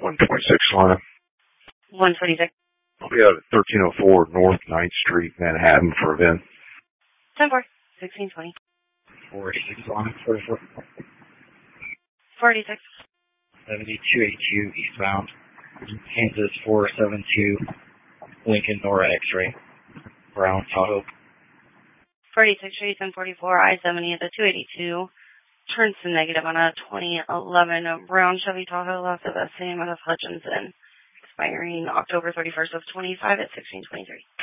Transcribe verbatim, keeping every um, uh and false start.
one twenty-six line. one twenty-six. I'll be out at thirteen oh four North ninth Street, Manhattan for a VIN. ten four, sixteen twenty. four eighty-six line, forty-four. four eighty-six. seventy-two eighty-two eastbound. Kansas four seven two. Lincoln Nora X-ray. Brown Tahoe. four eighty-six, ten forty-four, I seventy at the two eighty-two. Turns to negative on a twenty eleven brown Chevy Tahoe, left of the same out of Hutchinson. Expiring October thirty-first of twenty-five at sixteen twenty-three.